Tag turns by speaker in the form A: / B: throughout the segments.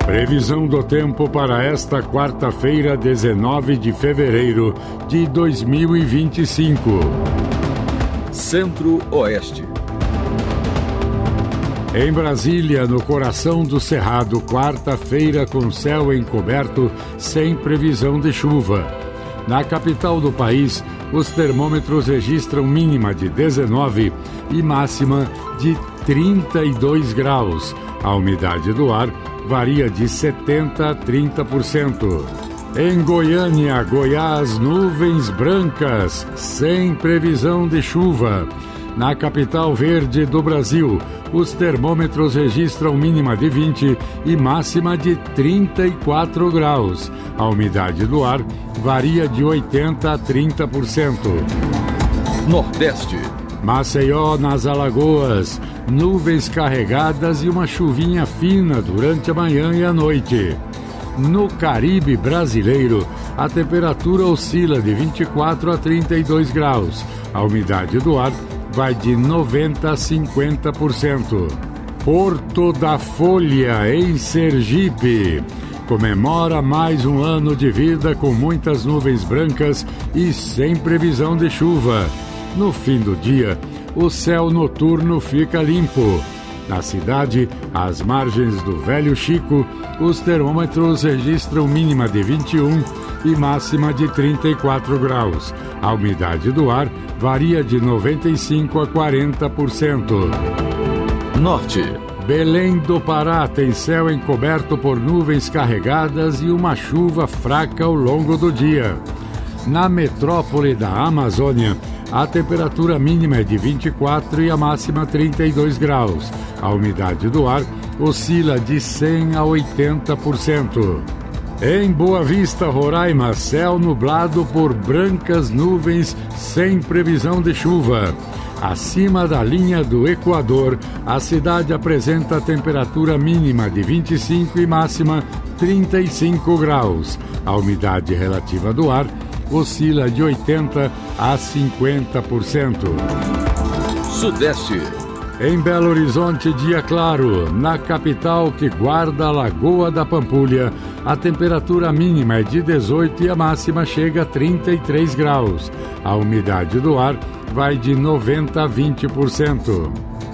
A: Previsão do tempo para esta quarta-feira, 19 de fevereiro de 2025.
B: Centro-Oeste.
A: Em Brasília, no coração do Cerrado, quarta-feira com céu encoberto, sem previsão de chuva. Na capital do país, os termômetros registram mínima de 19 e máxima de 32 graus. A umidade do ar varia de 70% a 30%. Em Goiânia, Goiás, nuvens brancas, sem previsão de chuva. Na capital verde do Brasil, os termômetros registram mínima de 20 e máxima de 34 graus. A umidade do ar varia de 80% a 30%.
B: Nordeste.
A: Maceió, nas Alagoas, nuvens carregadas e uma chuvinha fina durante a manhã e a noite. No Caribe brasileiro, a temperatura oscila de 24 a 32 graus. A umidade do ar vai de 90% a 50%. Porto da Folha, em Sergipe, comemora mais um ano de vida com muitas nuvens brancas e sem previsão de chuva. No fim do dia, o céu noturno fica limpo. Na cidade, às margens do Velho Chico, os termômetros registram mínima de 21 e máxima de 34 graus. A umidade do ar varia de 95% a 40%.
B: Norte.
A: Belém do Pará tem céu encoberto por nuvens carregadas e uma chuva fraca ao longo do dia. Na metrópole da Amazônia, a temperatura mínima é de 24 e a máxima 32 graus. A umidade do ar oscila de 100% a 80%. Em Boa Vista, Roraima, céu nublado por brancas nuvens sem previsão de chuva. Acima da linha do Equador, a cidade apresenta temperatura mínima de 25 e máxima 35 graus. A umidade relativa do ar oscila de 80% a 50%.
B: Sudeste.
A: Em Belo Horizonte, dia claro. Na capital, que guarda a Lagoa da Pampulha, a temperatura mínima é de 18 e a máxima chega a 33 graus. A umidade do ar vai de 90% a 20%.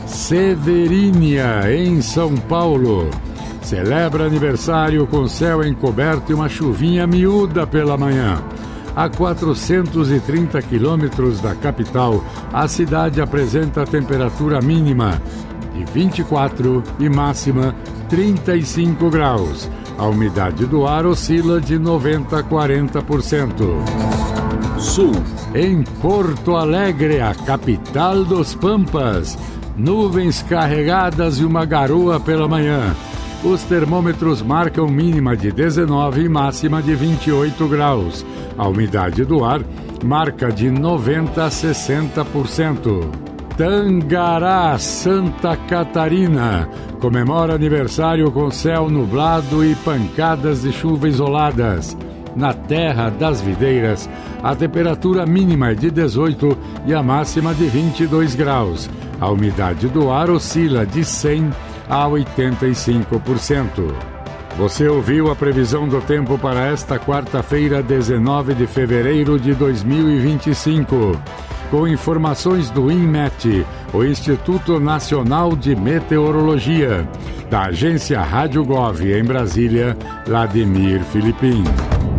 A: Severínia, em São Paulo, celebra aniversário com céu encoberto e uma chuvinha miúda pela manhã. A 430 quilômetros da capital, a cidade apresenta temperatura mínima de 24 e máxima 35 graus. A umidade do ar oscila de 90% a 40%.
B: Sul.
A: Em Porto Alegre, a capital dos Pampas, nuvens carregadas e uma garoa pela manhã. Os termômetros marcam mínima de 19 e máxima de 28 graus. A umidade do ar marca de 90% a 60%. Tangará, Santa Catarina, comemora aniversário com céu nublado e pancadas de chuva isoladas. Na Terra das Videiras, a temperatura mínima é de 18 e a máxima de 22 graus. A umidade do ar oscila de 100% a 85%. Você ouviu a previsão do tempo para esta quarta-feira, 19 de fevereiro de 2025. Com informações do INMET, o Instituto Nacional de Meteorologia. Da agência Rádio Gov, em Brasília, Vladimir Filipim.